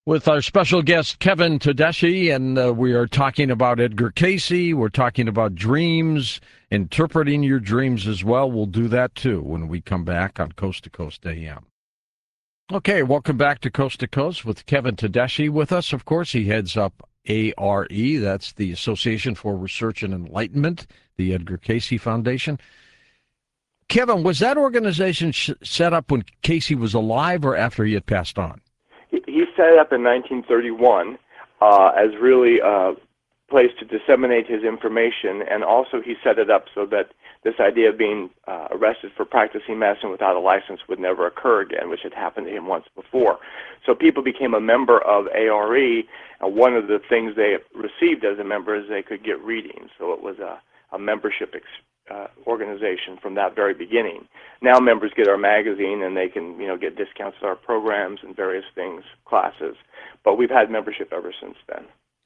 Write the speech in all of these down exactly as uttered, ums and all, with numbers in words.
with our special guest, Kevin Tedeschi, and uh, we are talking about Edgar Cayce. We're talking about dreams, interpreting your dreams as well. We'll do that, too, when we come back on Coast to Coast A M. Okay, welcome back to Coast to Coast with Kevin Tedeschi with us. Of course, he heads up A R E. That's the Association for Research and Enlightenment, the Edgar Cayce Foundation. Kevin, was that organization sh- set up when Cayce was alive or after he had passed on? He set it up in nineteen thirty-one uh, as really a place to disseminate his information, and also he set it up so that this idea of being uh, arrested for practicing medicine without a license would never occur again, which had happened to him once before. So people became a member of A R E, and one of the things they received as a member is they could get readings. So it was a, a membership experience. Uh, organization from that very beginning. Now members get our magazine and they can, you know, get discounts on our programs and various things, classes. But we've had membership ever since then.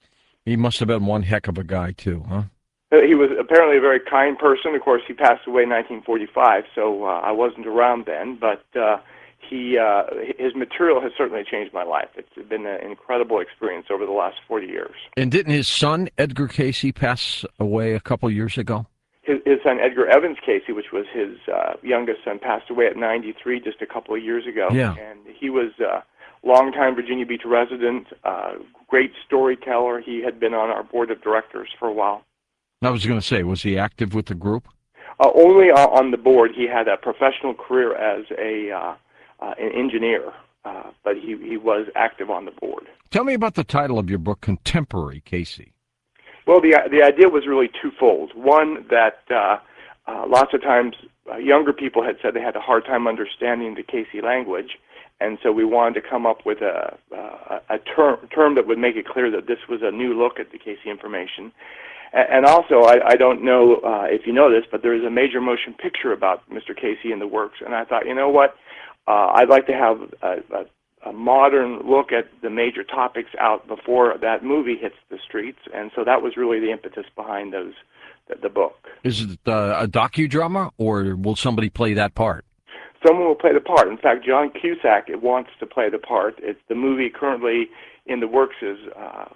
He must have been one heck of a guy too, huh? He was apparently a very kind person. Of course, he passed away in nineteen forty-five, so uh, I wasn't around then. But uh, he, uh, his material has certainly changed my life. It's been an incredible experience over the last forty years. And didn't his son, Edgar Cayce, pass away a couple years ago? His, his son, Edgar Evans Cayce, which was his uh, youngest son, passed away at ninety-three just a couple of years ago. Yeah. And he was a longtime Virginia Beach resident, uh, great storyteller. He had been on our board of directors for a while. I was going to say, was he active with the group? Uh, only uh, on the board. He had a professional career as a uh, uh, an engineer, uh, but he, he was active on the board. Tell me about the title of your book, Contemporary Cayce. Well, the the idea was really twofold. One, that uh, uh, lots of times uh, younger people had said they had a hard time understanding the Cayce language, and so we wanted to come up with a uh, a term term that would make it clear that this was a new look at the Cayce information. And, and also, I, I don't know uh, if you know this, but there is a major motion picture about Mister Cayce in the works, and I thought, you know what, uh, I'd like to have a, a a modern look at the major topics out before that movie hits the streets, and so that was really the impetus behind those the, the book. Is it uh, a docudrama, or will somebody play that part? Someone will play the part. In fact, John Cusack wants to play the part. It's the movie currently in the works is uh,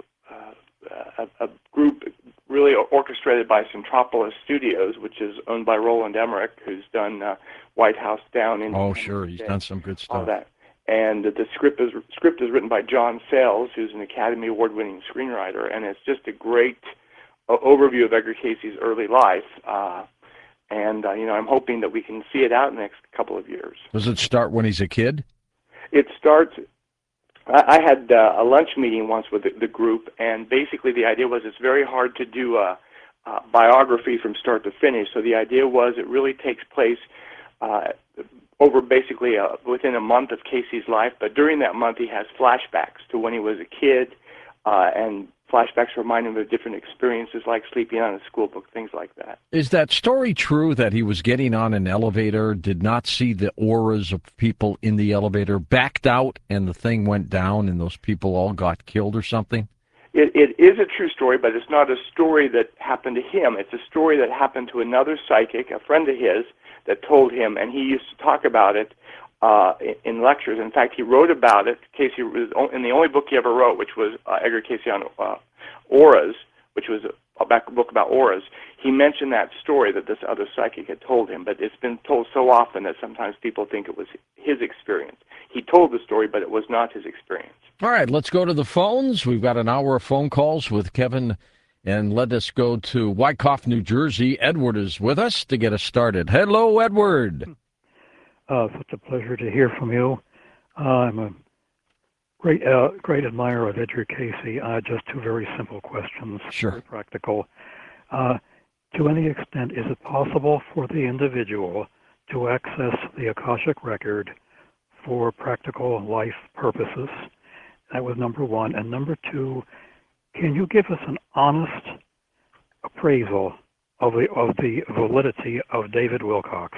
uh, a, a group really orchestrated by Centropolis Studios, which is owned by Roland Emmerich, who's done uh, White House Down in. Oh, sure, he's done some good stuff. All that. And the script is script is written by John Sayles, who's an Academy Award-winning screenwriter, and it's just a great uh, overview of Edgar Cayce's early life. Uh, and uh, you know, I'm hoping that we can see it out in the next couple of years. Does it start when he's a kid? It starts. I, I had uh, a lunch meeting once with the, the group, and basically the idea was it's very hard to do a, a biography from start to finish. So the idea was it really takes place Uh, over basically a, within a month of Cayce's life, but during that month he has flashbacks to when he was a kid, uh, and flashbacks remind him of different experiences like sleeping on a school book, things like that. Is that story true that he was getting on an elevator, did not see the auras of people in the elevator, backed out, and the thing went down and those people all got killed or something? It, it is a true story, but it's not a story that happened to him. It's a story that happened to another psychic, a friend of his, that told him, and he used to talk about it uh, in, in lectures. In fact, he wrote about it. Cayce was in the only book he ever wrote, which was uh, Edgar Cayce on uh, auras, which was a, a book about auras. He mentioned that story that this other psychic had told him, but it's been told so often that sometimes people think it was his experience. He told the story, but it was not his experience. All right, let's go to the phones. We've got an hour of phone calls with Kevin. And let us go to Wyckoff, New Jersey. Edward is with us to get us started. Hello, Edward. Uh, such a pleasure to hear from you. Uh, I'm a great uh, great admirer of Edgar Cayce. Uh, just two very simple questions, sure. Very practical. Uh, to any extent, is it possible for the individual to access the Akashic record for practical life purposes? That was number one. And number two, can you give us an honest appraisal of the of the validity of David Wilcox?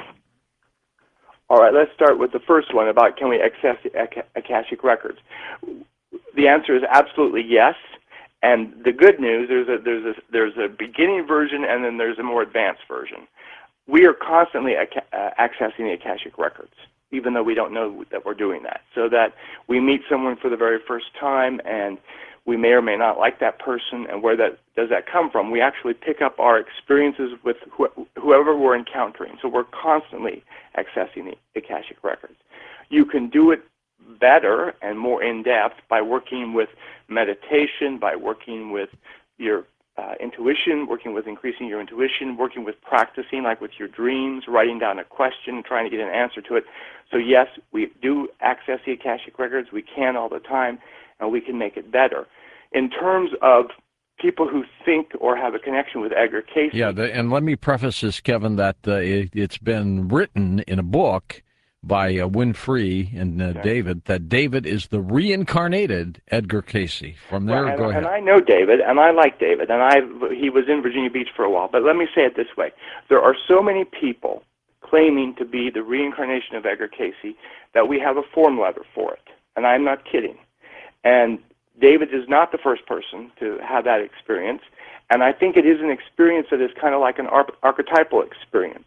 All right, let's start with the first one about can we access the Akashic records. The answer is absolutely yes. And the good news, there's a there's a there's a beginning version and then there's a more advanced version. We are constantly uh, accessing the Akashic records. even though we don't know that we're doing that. So that we meet someone for the very first time, and we may or may not like that person, and where that does that come from? We actually pick up our experiences with wh- whoever we're encountering. So we're constantly accessing the Akashic records. You can do it better and more in-depth by working with meditation, by working with your uh, intuition, working with increasing your intuition, working with practicing, like with your dreams, writing down a question, trying to get an answer to it. So yes, we do access the Akashic records. We can all the time, and we can make it better. In terms of people who think or have a connection with Edgar Cayce. Yeah, the, and let me preface this, Kevin, that uh, it, it's been written in a book by uh, Winfrey and uh, Okay. David, that David is the reincarnated Edgar Cayce. From there, Well, and, go ahead. And I know David, and I like David, and I he was in Virginia Beach for a while. But let me say it this way. There are so many people claiming to be the reincarnation of Edgar Cayce that we have a form letter for it. And I'm not kidding. And David is not the first person to have that experience. And I think it is an experience that is kind of like an ar- archetypal experience.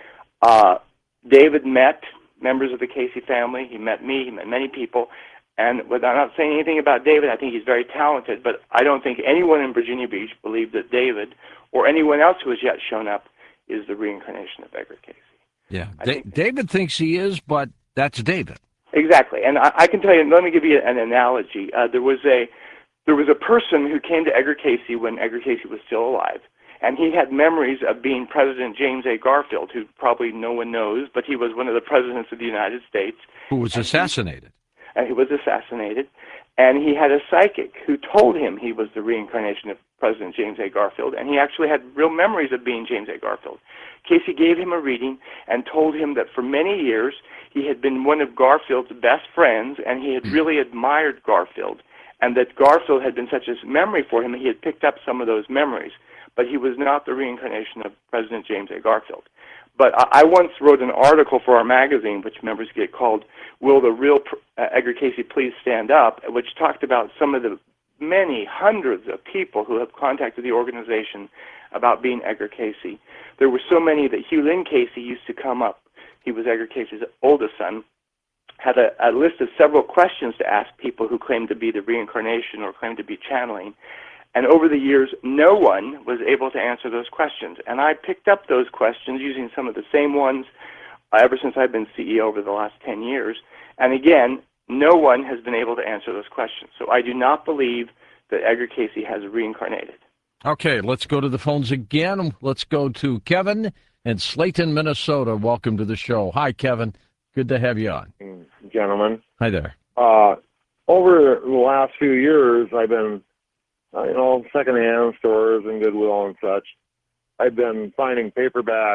Uh, David met members of the Cayce family. He met me. He met many people. And without not saying anything about David, I think he's very talented, but I don't think anyone in Virginia Beach believed that David or anyone else who has yet shown up is the reincarnation of Edgar Cayce. Yeah, I da- think David thinks he is, but that's David. Exactly. And I, I can tell you, let me give you an analogy. Uh, there was a there was a person who came to Edgar Cayce when Edgar Cayce was still alive, and he had memories of being President James A. Garfield, who probably no one knows, but he was one of the presidents of the United States. Who was and assassinated. He, and he was assassinated. And he had a psychic who told him he was the reincarnation of President James A. Garfield, and he actually had real memories of being James A. Garfield. Cayce gave him a reading and told him that for many years he had been one of Garfield's best friends, and he had really admired Garfield, and that Garfield had been such a memory for him, and he had picked up some of those memories, but he was not the reincarnation of President James A. Garfield. But I once wrote an article for our magazine, which members get, called Will the Real uh, Edgar Cayce Please Stand Up?, which talked about some of the many hundreds of people who have contacted the organization about being Edgar Cayce. There were so many that Hugh Lynn Cayce used to come up. He was Edgar Cayce's oldest son, had a, a list of several questions to ask people who claimed to be the reincarnation or claimed to be channeling. And over the years, no one was able to answer those questions. And I picked up those questions using some of the same ones uh, ever since I've been C E O over the last ten years. And again, no one has been able to answer those questions. So I do not believe that Edgar Cayce has reincarnated. Okay, let's go to the phones again. Let's go to Kevin in Slayton, Minnesota. Welcome to the show. Hi, Kevin. Good to have you on. Gentlemen. Hi there. Uh, over the last few years, I've been, uh, you know, secondhand stores and Goodwill and such. I've been finding paperbacks,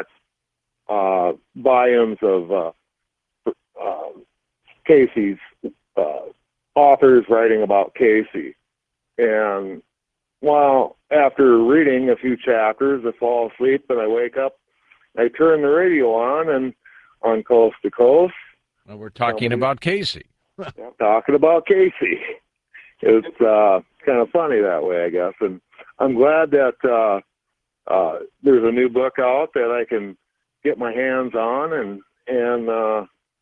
uh, volumes of uh, uh, Cayce's uh, authors writing about Cayce. And well, after reading a few chapters, I fall asleep and I wake up. I turn the radio on, and on Coast to Coast, well, we're talking Somebody, about Cayce. talking about Cayce. It's uh, kind of funny that way, I guess. And I'm glad that uh, uh, there's a new book out that I can get my hands on and and uh,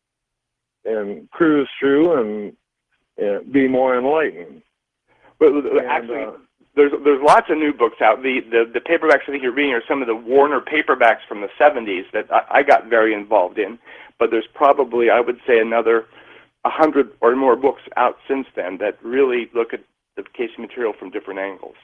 and cruise through and, and be more enlightened. But and, actually, uh, there's there's lots of new books out. The, the the paperbacks I think you're reading are some of the Warner paperbacks from the seventies that I, I got very involved in. But there's probably, I would say, another a hundred or more books out since then that really look at the Cayce material from different angles.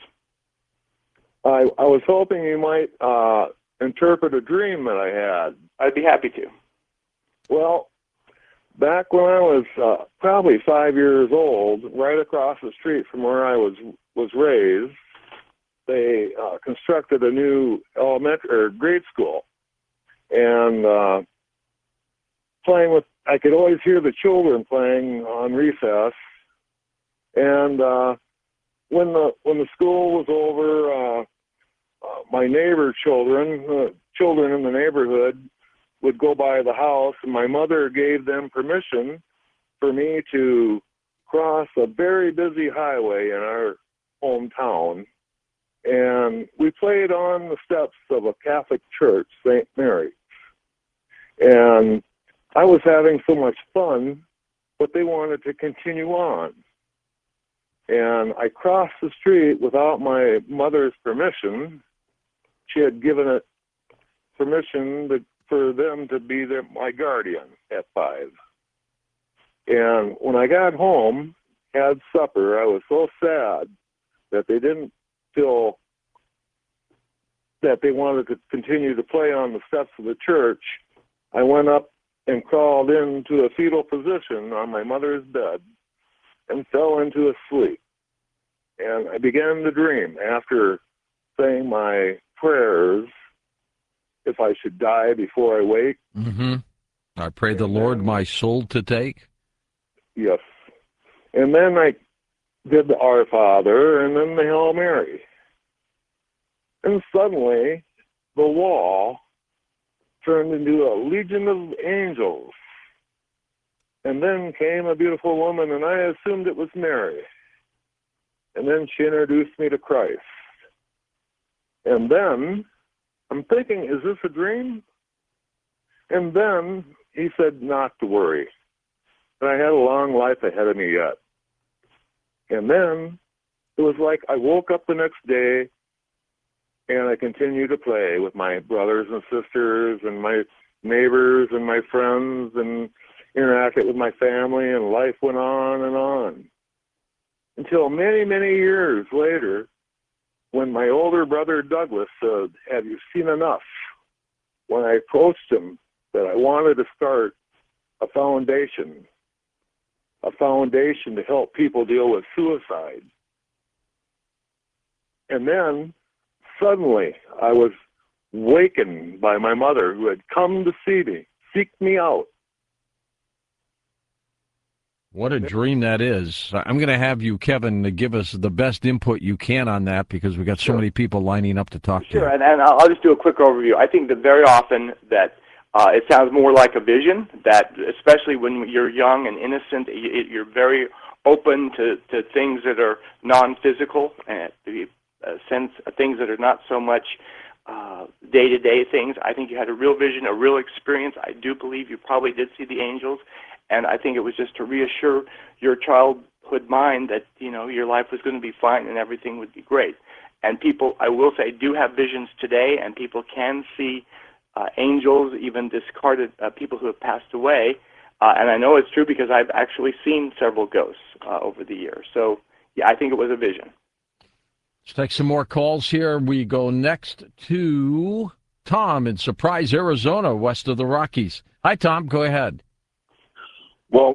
I I was hoping you might uh, interpret a dream that I had. I'd be happy to. Well, back when I was uh, probably five years old, right across the street from where I was was raised, they uh, constructed a new elementary or grade school, and uh, playing with. I could always hear the children playing on recess, and uh, when the when the school was over, uh, uh, my neighbor children, uh, children in the neighborhood, would go by the house, and my mother gave them permission for me to cross a very busy highway in our hometown, and we played on the steps of a Catholic church, Saint Mary's. And I was having so much fun, but they wanted to continue on. And I crossed the street without my mother's permission. She had given it permission to, for them to be their, my guardian at five. And when I got home, had supper, I was so sad that they didn't feel that they wanted to continue to play on the steps of the church. I went up and crawled into a fetal position on my mother's bed and fell into a sleep. And I began to dream after saying my prayers, if I should die before I wake. Mm-hmm. I pray the Lord then, my soul to take. Yes. And then I did the Our Father and then the Hail Mary. And suddenly, the wall turned into a legion of angels. And then came a beautiful woman, and I assumed it was Mary. And then she introduced me to Christ. And then, I'm thinking, is this a dream? And then he said not to worry. And I had a long life ahead of me yet. And then it was like I woke up the next day and I continued to play with my brothers and sisters and my neighbors and my friends and interacted with my family, and life went on and on. Until many, many years later, when my older brother Douglas said, "Have you seen enough?" When I approached him that I wanted to start a foundation, a foundation to help people deal with suicide. And then suddenly I was wakened by my mother, who had come to see me, seek me out. What a dream that is. I'm going to have you, Kevin, to give us the best input you can on that, because we've got so Sure. many people lining up to talk Sure, to you. and, and I'll just do a quick overview. I think that very often that uh, it sounds more like a vision, that especially when you're young and innocent, you, you're very open to, to things that are non-physical, and the uh, sense of things that are not so much uh, day-to-day things. I think you had a real vision, a real experience. I do believe you probably did see the angels, and I think it was just to reassure your childhood mind that, you know, your life was going to be fine and everything would be great. And people, I will say, do have visions today, and people can see uh, angels, even discarded uh, people who have passed away. Uh, and I know it's true because I've actually seen several ghosts uh, over the years. So, yeah, I think it was a vision. Let's take some more calls here. We go next to Tom in Surprise, Arizona, west of the Rockies. Hi, Tom. Go ahead. Well,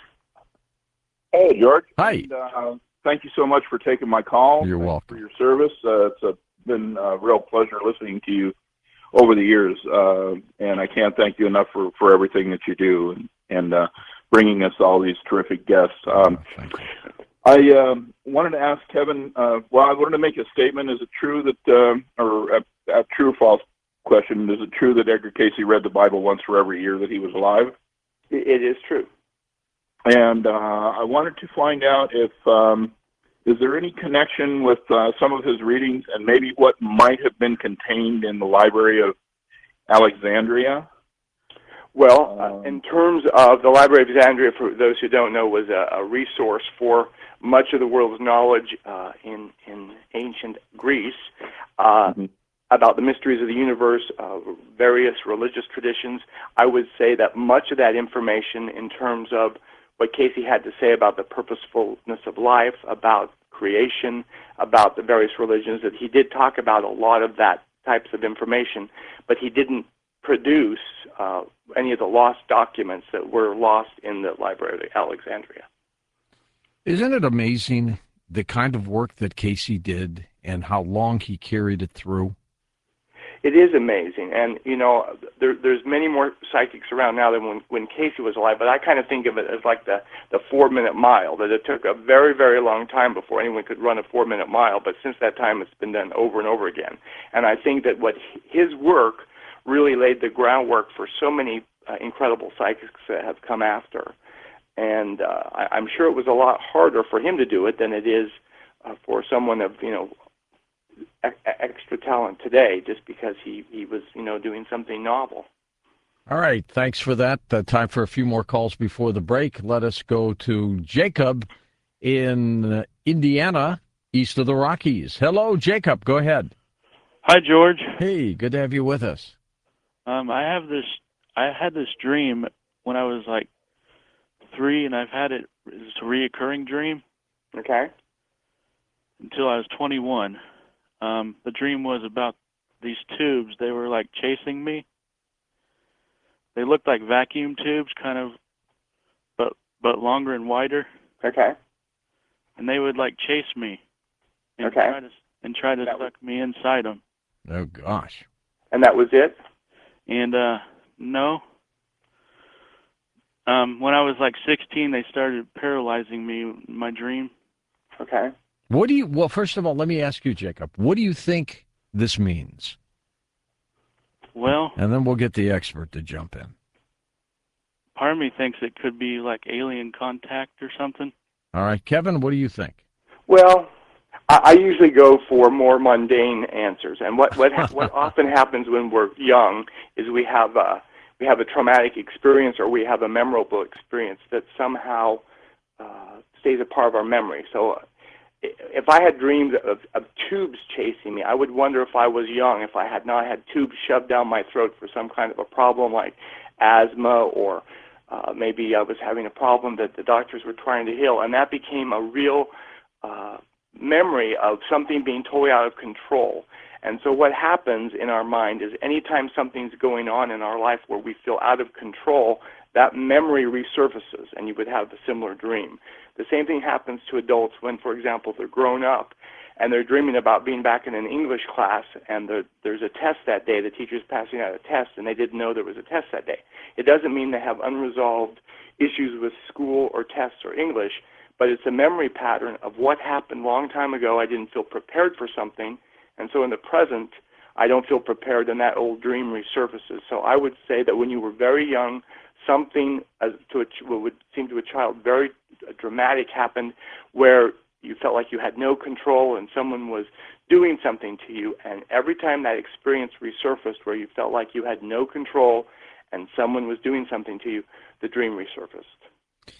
hey, George. Hi. And, uh, thank you so much for taking my call. You're Thanks welcome. for your service. Uh, it's a, been a real pleasure listening to you over the years, uh, and I can't thank you enough for, for everything that you do and, and uh, bringing us all these terrific guests. Um, Oh, thank you. I um, wanted to ask Kevin, uh, well, I wanted to make a statement. Is it true that, um, or a, a true or false question, is it true that Edgar Cayce read the Bible once for every year that he was alive? It, it is true. And uh, I wanted to find out if, um, is there any connection with uh, some of his readings and maybe what might have been contained in the Library of Alexandria? Well, Um, uh, in terms of the Library of Alexandria, for those who don't know, was a, a resource for much of the world's knowledge uh, in, in ancient Greece uh, mm-hmm. about the mysteries of the universe, uh, various religious traditions. I would say that much of that information in terms of what Cayce had to say about the purposefulness of life, about creation, about the various religions, that he did talk about a lot of that types of information, but he didn't produce uh, any of the lost documents that were lost in the Library of Alexandria. Isn't it amazing the kind of work that Cayce did and how long he carried it through? It is amazing, and you know, there, there's many more psychics around now than when, when Cayce was alive, but I kind of think of it as like the, the four-minute mile, that it took a very, very long time before anyone could run a four-minute mile, but since that time it's been done over and over again. And I think that what his work really laid the groundwork for so many uh, incredible psychics that have come after. And uh, I, I'm sure it was a lot harder for him to do it than it is uh, for someone of, you know, extra talent today, just because he, he was, you know, doing something novel. All right, thanks for that. Uh, time for a few more calls before the break. Let us go to Jacob in uh, Indiana, east of the Rockies. Hello, Jacob. Go ahead. Hi, George. Hey, good to have you with us. Um, I have this. I had this dream when I was like three, and I've had it. It's a reoccurring dream Okay. until I was twenty-one. Um, the dream was about these tubes. They were like chasing me. They looked like vacuum tubes, kind of, but but longer and wider. Okay. And they would like chase me and Okay. try to and try to That suck me inside them. Oh, gosh. And that was it? And uh, no. Um, when I was like sixteen, they started paralyzing me in my dream. Okay. What do you, well, first of all, let me ask you, Jacob, what do you think this means? Well, And then we'll get the expert to jump in. part of me thinks it could be like alien contact or something. All right, Kevin, what do you think? Well, I, I usually go for more mundane answers. And what what ha- what often happens when we're young is we have a we have a traumatic experience or we have a memorable experience that somehow uh, stays a part of our memory. So if I had dreams of, of tubes chasing me, I would wonder if I was young, if I had not had tubes shoved down my throat for some kind of a problem like asthma, or uh, maybe I was having a problem that the doctors were trying to heal, and that became a real uh, memory of something being totally out of control. And so what happens in our mind is anytime something's going on in our life where we feel out of control, that memory resurfaces, and you would have a similar dream. The same thing happens to adults when, for example, they're grown up and they're dreaming about being back in an English class and there's a test that day, the teacher's passing out a test, and they didn't know there was a test that day. It doesn't mean they have unresolved issues with school or tests or English, but it's a memory pattern of what happened a long time ago. I didn't feel prepared for something, and so in the present, I don't feel prepared, and that old dream resurfaces. So I would say that when you were very young, something as to a, what would seem to a child very dramatic happened where you felt like you had no control and someone was doing something to you, and every time that experience resurfaced where you felt like you had no control and someone was doing something to you, the dream resurfaced.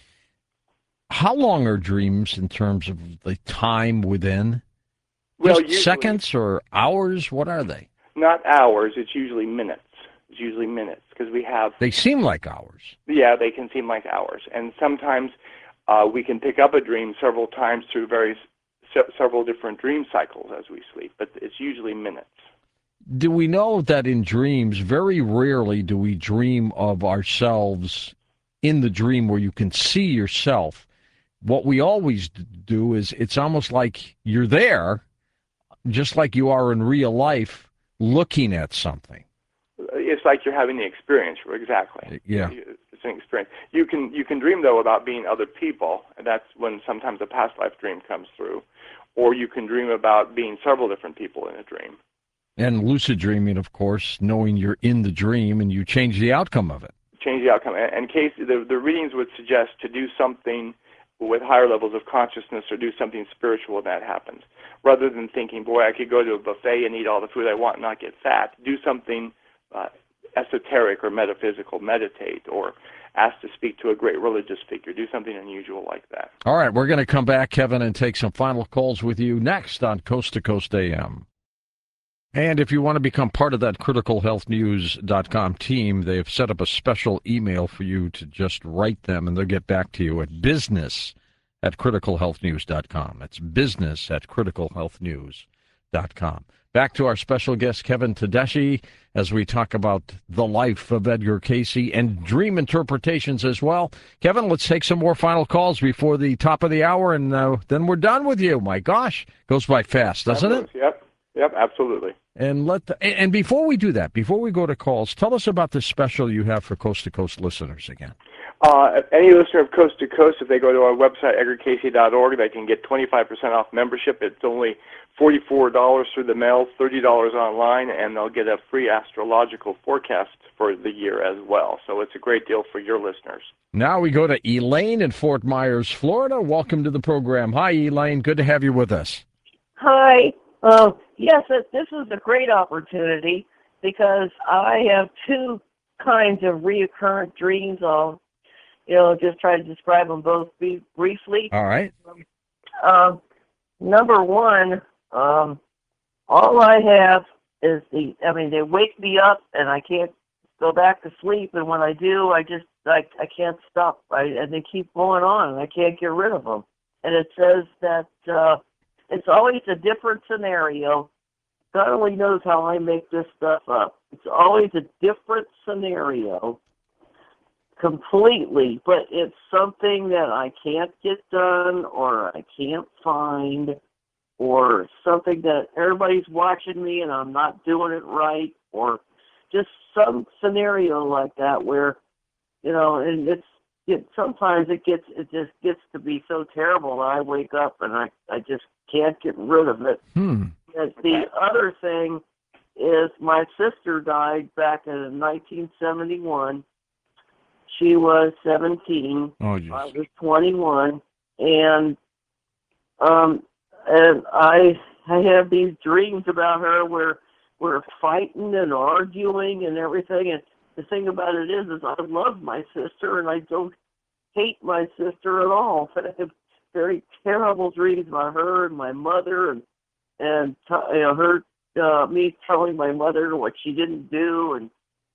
How long are dreams in terms of the time within? Well, Just usually, seconds or hours? What are they? not hours, it's usually minutes. It's usually minutes because we have... They seem like hours. Yeah, they can seem like hours. And sometimes uh, we can pick up a dream several times through various, se- several different dream cycles as we sleep, but it's usually minutes. Do we know that in dreams, very rarely do we dream of ourselves in the dream where you can see yourself? What we always do is it's almost like you're there, just like you are in real life, looking at something. It's like you're having the experience, exactly. Yeah. It's an experience. You can you can dream, though, about being other people, and that's when sometimes a past life dream comes through. Or you can dream about being several different people in a dream. And lucid dreaming, of course, knowing you're in the dream and you change the outcome of it. Change the outcome. And, and case the, the readings would suggest to do something with higher levels of consciousness or do something spiritual when that happens. Rather than thinking, boy, I could go to a buffet and eat all the food I want and not get fat, do something uh, esoteric or metaphysical, meditate, or ask to speak to a great religious figure, do something unusual like that. All right, we're going to come back, Kevin, and take some final calls with you next on Coast to Coast A M. And if you want to become part of that critical health news dot com team, they've set up a special email for you to just write them, and they'll get back to you at business at critical health news dot com. It's business at critical health news dot com. Back to our special guest, Kevin Tedeschi, as we talk about the life of Edgar Cayce and dream interpretations as well. Kevin, let's take some more final calls before the top of the hour, and uh, then we're done with you. My gosh, goes by fast, doesn't it? Yep, yep, absolutely. And let the, and before we do that, before we go to calls, tell us about the special you have for Coast to Coast listeners again. Uh, any listener of Coast to Coast, if they go to our website, edgar cayce dot org, they can get twenty-five percent off membership. It's only forty-four dollars through the mail, thirty dollars online, and they'll get a free astrological forecast for the year as well. So it's a great deal for your listeners. Now we go to Elaine in Fort Myers, Florida. Welcome to the program. Hi, Elaine. Good to have you with us. Hi. Uh, yes, this is a great opportunity because I have two kinds of reoccurrent dreams. I'll, you know, just try to describe them both briefly. All right. Um, number one, um, all I have is the, I mean, they wake me up and I can't go back to sleep. And when I do, I just, I, I can't stop. I, and they keep going on and I can't get rid of them. And it says that uh, it's always a different scenario. God only knows how I make this stuff up. It's always a different scenario completely, but it's something that I can't get done or I can't find, or something that everybody's watching me and I'm not doing it right, or just some scenario like that where, you know, and it's, it, sometimes it gets, it just gets to be so terrible that I wake up and I, I just can't get rid of it. Hmm. And the other thing is my sister died back in nineteen seventy-one. She was seventeen. Oh, geez. I was twenty-one, and um, and I I have these dreams about her where we're fighting and arguing and everything. And the thing about it is, is I love my sister and I don't hate my sister at all. But I have very terrible dreams about her and my mother, and and you know her uh, me telling my mother what she didn't do, and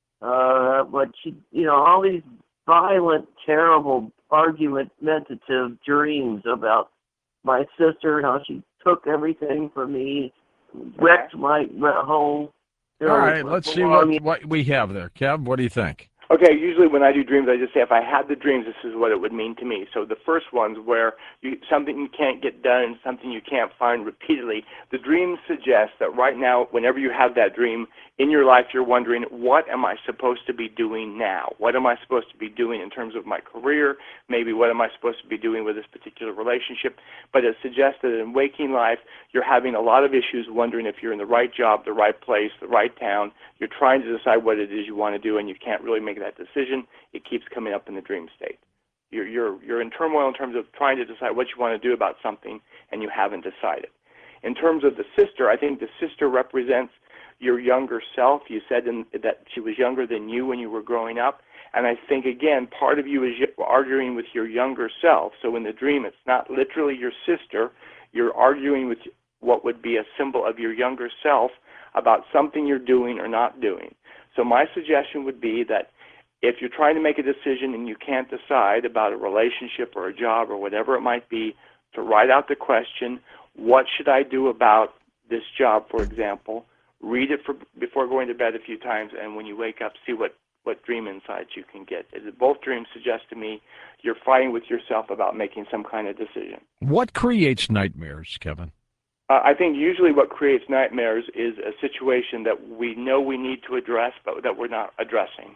uh, what she, you know, all these violent, terrible, argumentative dreams about my sister and how she took everything from me, wrecked my home. You know, All right, let's see what, what we have there. Kev, what do you think? Okay, usually when I do dreams, I just say if I had the dreams, this is what it would mean to me. So the first ones where you, something you can't get done, something you can't find repeatedly, the dreams suggest that right now, whenever you have that dream, in your life you're wondering, what am I supposed to be doing now? What am I supposed to be doing in terms of my career? Maybe what am I supposed to be doing with this particular relationship? But it suggests that in waking life, you're having a lot of issues wondering if you're in the right job, the right place, the right town. You're trying to decide what it is you want to do, and you can't really make that decision. It keeps coming up in the dream state. You're, you're, you're in turmoil in terms of trying to decide what you want to do about something, and you haven't decided. In terms of the sister, I think the sister represents your younger self. You said in, that she was younger than you when you were growing up, and I think, again, part of you is arguing with your younger self. So in the dream, it's not literally your sister. You're arguing with what would be a symbol of your younger self about something you're doing or not doing. So my suggestion would be that if you're trying to make a decision and you can't decide about a relationship or a job or whatever it might be, to write out the question, what should I do about this job, for example? Read it for, before going to bed a few times, and when you wake up, see what, what dream insights you can get. Both dreams suggest to me you're fighting with yourself about making some kind of decision. What creates nightmares, Kevin? Uh, I think usually what creates nightmares is a situation that we know we need to address, but that we're not addressing.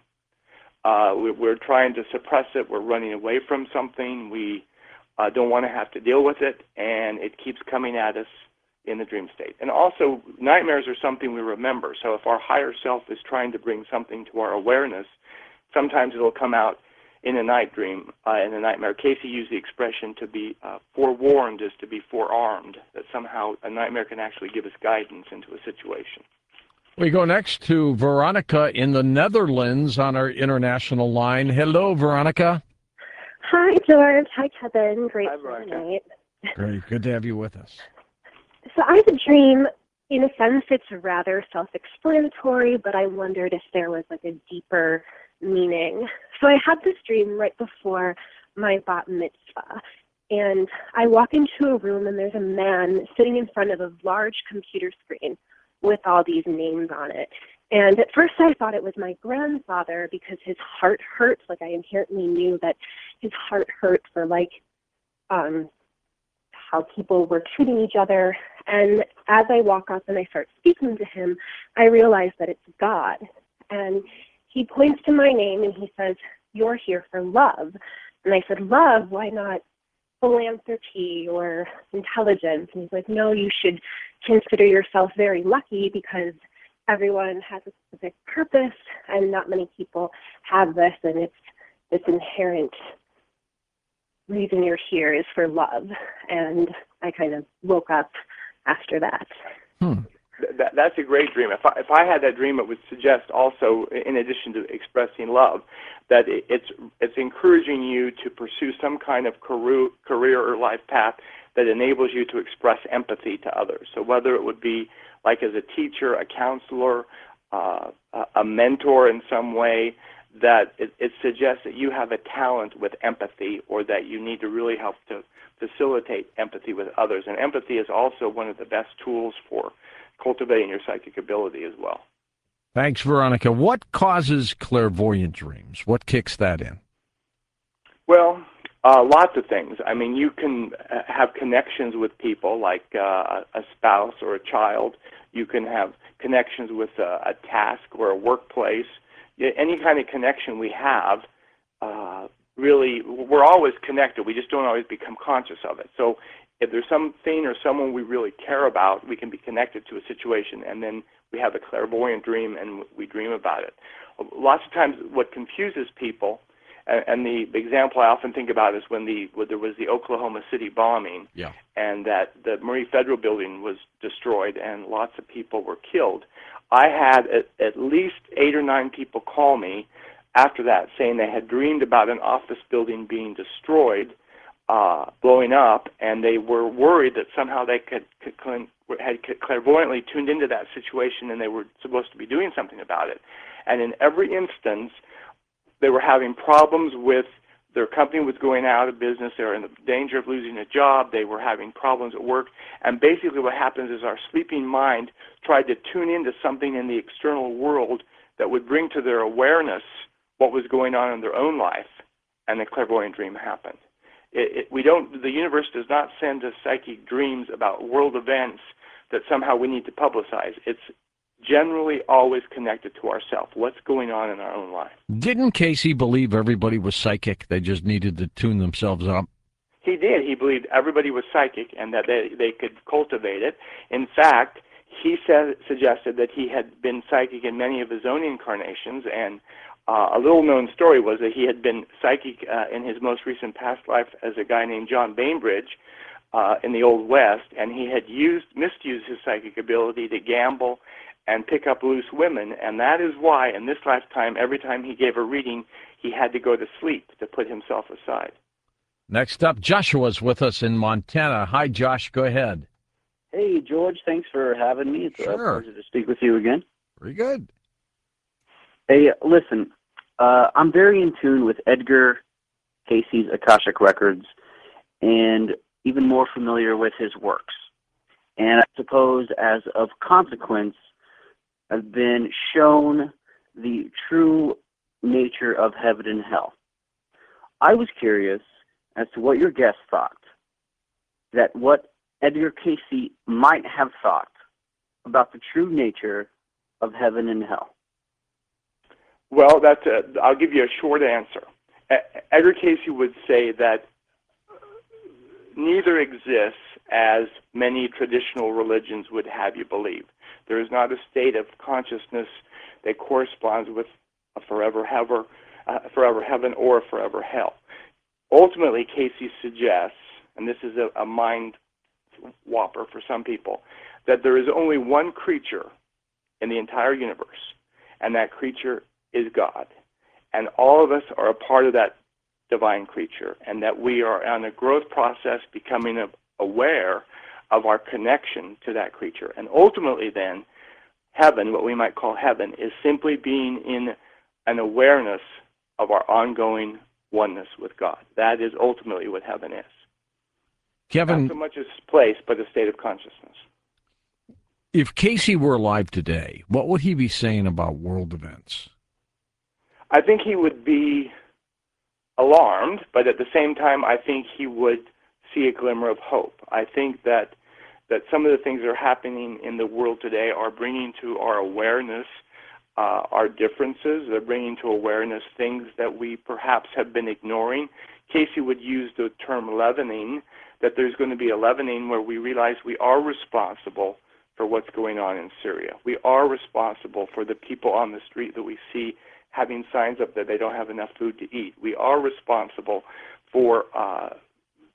Uh, we, we're trying to suppress it. We're running away from something. We uh, don't want to have to deal with it, and it keeps coming at us in the dream state. And also, nightmares are something we remember. So if our higher self is trying to bring something to our awareness, sometimes it'll come out in a night dream, uh, in a nightmare. Casey used the expression to be uh, forewarned is to be forearmed, that somehow a nightmare can actually give us guidance into a situation. We go next to Veronica in the Netherlands on our international line. Hello, Veronica. Hi, George. Hi, Kevin. Great Hi, Veronica. night. Great. Good to have you with us. So I have a dream. In a sense, it's rather self-explanatory, but I wondered if there was like a deeper meaning. So I had this dream right before my bat mitzvah, and I walk into a room and there's a man sitting in front of a large computer screen with all these names on it. And at first I thought it was my grandfather because his heart hurt. Like I inherently knew that his heart hurt for like um, how people were treating each other. And as I walk up and I start speaking to him, I realize that it's God. And he points to my name and he says, "You're here for love." And I said, "Love? Why not philanthropy or intelligence?" And he's like, "No, you should consider yourself very lucky because everyone has a specific purpose and not many people have this, and it's this inherent reason you're here is for love." And I kind of woke up after that. Hmm. that, that's a great dream. If I, if I had that dream, it would suggest also, in addition to expressing love, that it, it's it's encouraging you to pursue some kind of career, career or life path that enables you to express empathy to others. So whether it would be like as a teacher, a counselor, uh, a mentor in some way, that it, it suggests that you have a talent with empathy, or that you need to really help to facilitate empathy with others. And empathy is also one of the best tools for cultivating your psychic ability as well. Thanks, Veronica. What causes clairvoyant dreams? What kicks that in? Well, uh, lots of things. I mean, you can uh, have connections with people, like uh, a spouse or a child. You can have connections with a, a task or a workplace. Any kind of connection we have, uh, really, we're always connected. We just don't always become conscious of it. So if there's something or someone we really care about, we can be connected to a situation, and then we have a clairvoyant dream and we dream about it. Lots of times what confuses people, and, and the example I often think about is when, the, when there was the Oklahoma City bombing, yeah. and that the Murray Federal Building was destroyed and lots of people were killed. I had at, at least eight or nine people call me after that saying they had dreamed about an office building being destroyed, uh, blowing up, and they were worried that somehow they could, could had clairvoyantly tuned into that situation and they were supposed to be doing something about it. And in every instance, they were having problems with their company was going out of business. They were in the danger of losing a job. They were having problems at work. And basically what happens is our sleeping mind tried to tune into something in the external world that would bring to their awareness what was going on in their own life, and the clairvoyant dream happened. It, it, we don't. The universe does not send us psychic dreams about world events that somehow we need to publicize. It's generally always connected to ourselves, what's going on in our own life. Didn't Casey believe everybody was psychic? They just needed to tune themselves up? He did. He believed everybody was psychic and that they, they could cultivate it. In fact, he said, suggested that he had been psychic in many of his own incarnations, and uh, a little-known story was that he had been psychic uh, in his most recent past life as a guy named John Bainbridge uh, in the Old West, and he had used misused his psychic ability to gamble and pick up loose women, and that is why, in this lifetime, every time he gave a reading, he had to go to sleep to put himself aside. Next up, Joshua's with us in Montana. Hi, Josh. Go ahead. Hey, George. Thanks for having me. It's sure. a pleasure to speak with you again. Very good. Hey, listen, uh, I'm very in tune with Edgar Cayce's Akashic Records and even more familiar with his works. And I suppose as of consequence, I've been shown the true nature of heaven and hell. I was curious as to what your guest thought, that what Edgar Cayce might have thought about the true nature of heaven and hell. Well, that's a, I'll give you a short answer. Edgar Cayce would say that neither exists as many traditional religions would have you believe. There is not a state of consciousness that corresponds with a forever heaven, uh, forever heaven or a forever hell. Ultimately, Cayce suggests, and this is a, a mind whopper for some people, that there is only one creature in the entire universe, and that creature is God. And all of us are a part of that divine creature, and that we are on a growth process becoming a, aware of our connection to that creature. And ultimately then, heaven, what we might call heaven, is simply being in an awareness of our ongoing oneness with God. That is ultimately what heaven is. Kevin, not so much a place, but a state of consciousness. If Cayce were alive today, what would he be saying about world events? I think he would be alarmed, but at the same time, I think he would see a glimmer of hope. I think that that some of the things that are happening in the world today are bringing to our awareness uh, our differences. They're bringing to awareness things that we perhaps have been ignoring. Cayce would use the term leavening, that there's going to be a leavening where we realize we are responsible for what's going on in Syria. We are responsible for the people on the street that we see having signs up that they don't have enough food to eat. We are responsible for uh,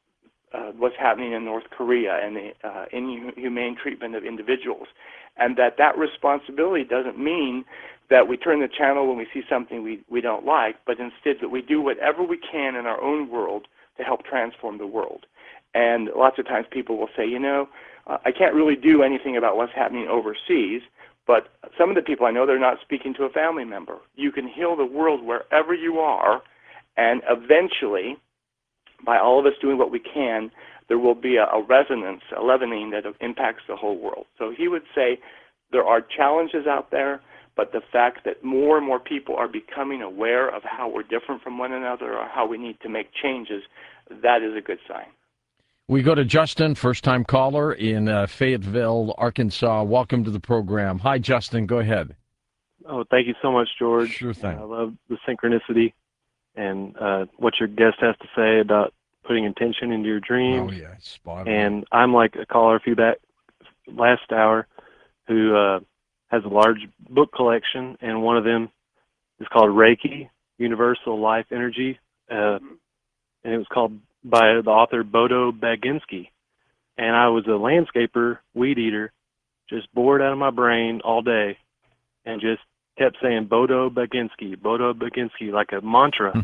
uh, what's happening in North Korea and the uh, inhumane treatment of individuals, and that that responsibility doesn't mean that we turn the channel when we see something we, we don't like, but instead that we do whatever we can in our own world to help transform the world. And lots of times people will say, you know, uh, I can't really do anything about what's happening overseas, but some of the people I know, they're not speaking to a family member. You can heal the world wherever you are, and eventually, by all of us doing what we can, there will be a, a resonance, a leavening that impacts the whole world. So he would say there are challenges out there, but the fact that more and more people are becoming aware of how we're different from one another or how we need to make changes, that is a good sign. We go to Justin, first-time caller in uh, Fayetteville, Arkansas. Welcome to the program. Hi, Justin. Go ahead. Oh, thank you so much, George. Sure thing. I love the synchronicity and uh, what your guest has to say about putting intention into your dreams. Oh, yeah, spot on. And I'm like a caller a few back last hour who uh, has a large book collection, and one of them is called Reiki, Universal Life Energy, uh, and it was called by the author Bodo Baginski. And I was a landscaper, weed eater, just bored out of my brain all day, and just kept saying Bodo Baginski, Bodo Baginski, like a mantra.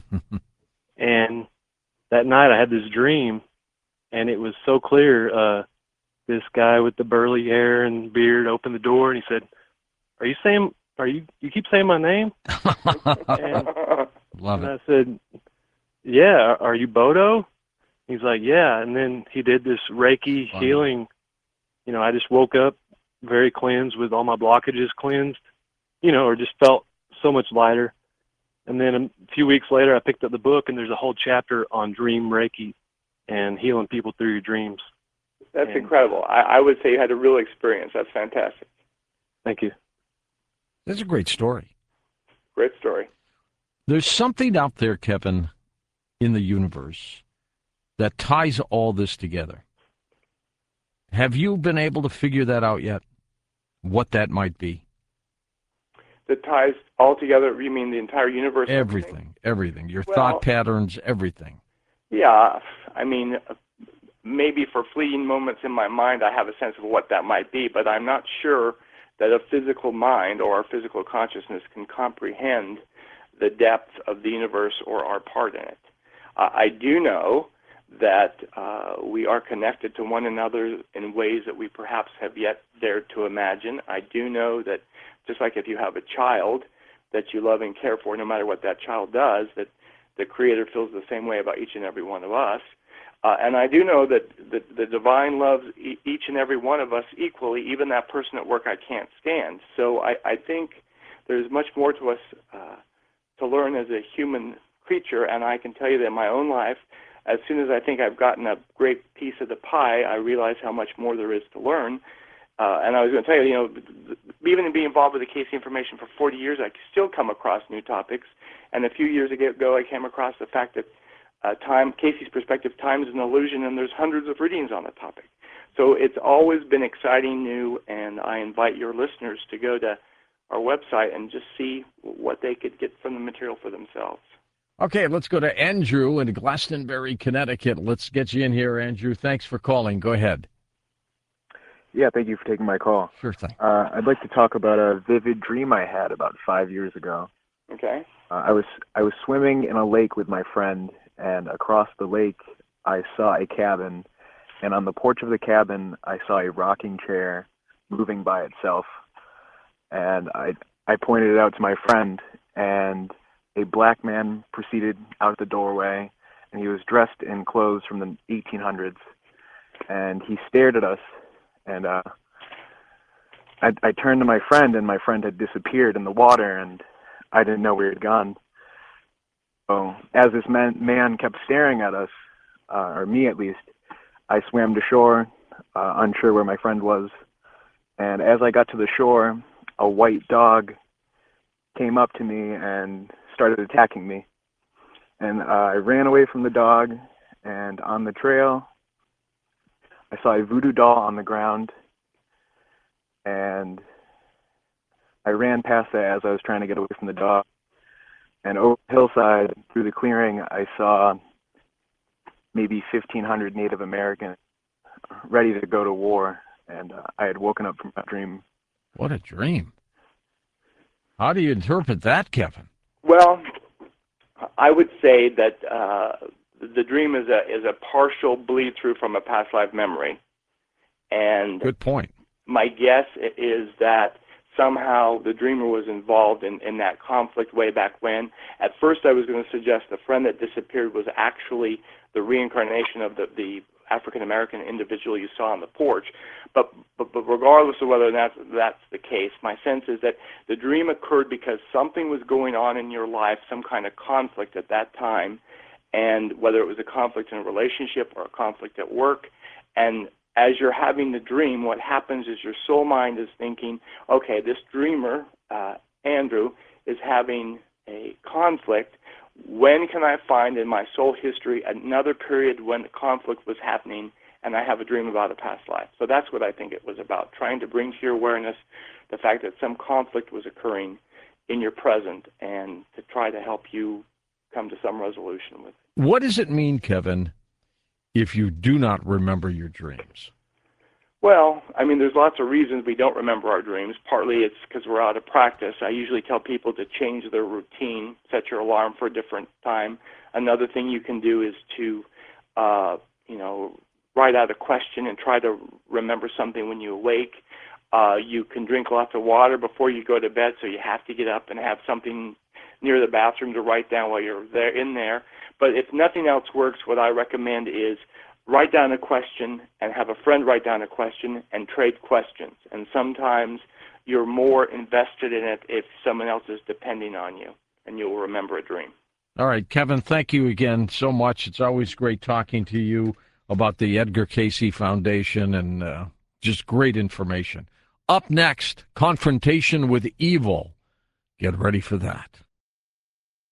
And that night I had this dream, and it was so clear. Uh, this guy with the burly hair and beard opened the door, and he said, "Are you saying? Are you? You keep saying my name?" and, Love and it. I said, "Yeah. Are you Bodo?" He's like, "Yeah." And then he did this Reiki Funny. healing. You know, I just woke up very cleansed, with all my blockages cleansed. You know, or just felt so much lighter. And then a few weeks later, I picked up the book, and there's a whole chapter on dream Reiki and healing people through your dreams. That's and, incredible. I, I would say you had a real experience. That's fantastic. Thank you. That's a great story. Great story. There's something out there, Kevin, in the universe that ties all this together. Have you been able to figure that out yet? What that might be? That ties all together, you mean the entire universe? Everything, everything. Your Well, thought patterns, everything. Yeah, I mean, maybe for fleeting moments in my mind I have a sense of what that might be, but I'm not sure that a physical mind or our physical consciousness can comprehend the depth of the universe or our part in it. Uh, I do know that uh, we are connected to one another in ways that we perhaps have yet dared to imagine. I do know that just like if you have a child that you love and care for, no matter what that child does, that the Creator feels the same way about each and every one of us. Uh, and I do know that the, the divine loves e- each and every one of us equally, even that person at work I can't stand. So I, I think there's much more to us uh, to learn as a human creature, and I can tell you that in my own life, as soon as I think I've gotten a great piece of the pie, I realize how much more there is to learn. Uh, and I was going to tell you, you know, even in being involved with the Casey information for forty years, I still come across new topics. And a few years ago, I came across the fact that uh, time, Casey's perspective, time is an illusion, and there's hundreds of readings on the topic. So it's always been exciting, new, and I invite your listeners to go to our website and just see what they could get from the material for themselves. Okay, let's go to Andrew in Glastonbury, Connecticut. Let's get you in here, Andrew. Thanks for calling. Go ahead. Yeah, thank you for taking my call. Sure thing. Uh, I'd like to talk about a vivid dream I had about five years ago. Okay. Uh, I was I was swimming in a lake with my friend, and across the lake I saw a cabin, and on the porch of the cabin I saw a rocking chair moving by itself, and I I pointed it out to my friend, and a black man proceeded out the doorway, and he was dressed in clothes from the eighteen hundreds, and he stared at us. And uh, I, I turned to my friend, and my friend had disappeared in the water, and I didn't know where he had gone. So as this man, man kept staring at us, uh, or me at least, I swam to shore, uh, unsure where my friend was. And as I got to the shore, a white dog came up to me and started attacking me. And uh, I ran away from the dog, and on the trail, I saw a voodoo doll on the ground, and I ran past that as I was trying to get away from the dog. And over the hillside, through the clearing, I saw maybe fifteen hundred Native Americans ready to go to war, and uh, I had woken up from that dream. What a dream. How do you interpret that, Kevin? Well, I would say that uh, the dream is a is a partial bleed through from a past life memory, and good point. My guess is that somehow the dreamer was involved in, in that conflict way back when. At first, I was going to suggest the friend that disappeared was actually the reincarnation of the, the African American individual you saw on the porch. But, but but regardless of whether that's that's the case, my sense is that the dream occurred because something was going on in your life, some kind of conflict at that time, and whether it was a conflict in a relationship or a conflict at work. And as you're having the dream, what happens is your soul mind is thinking, okay, this dreamer, uh, Andrew, is having a conflict. When can I find in my soul history another period when the conflict was happening and I have a dream about a past life? So that's what I think it was about, trying to bring to your awareness the fact that some conflict was occurring in your present and to try to help you come to some resolution with it. What does it mean, Kevin, if you do not remember your dreams? Well, I mean, there's lots of reasons we don't remember our dreams. Partly it's because we're out of practice. I usually tell people to change their routine, set your alarm for a different time. Another thing you can do is to, uh, you know, write out a question and try to remember something when you awake. Uh, you can drink lots of water before you go to bed, so you have to get up and have something near the bathroom to write down while you're there in there. But if nothing else works, what I recommend is write down a question and have a friend write down a question and trade questions. And sometimes you're more invested in it if someone else is depending on you, and you'll remember a dream. All right, Kevin, thank you again so much. It's always great talking to you about the Edgar Cayce Foundation, and uh, just great information. Up next, Confrontation with Evil. Get ready for that.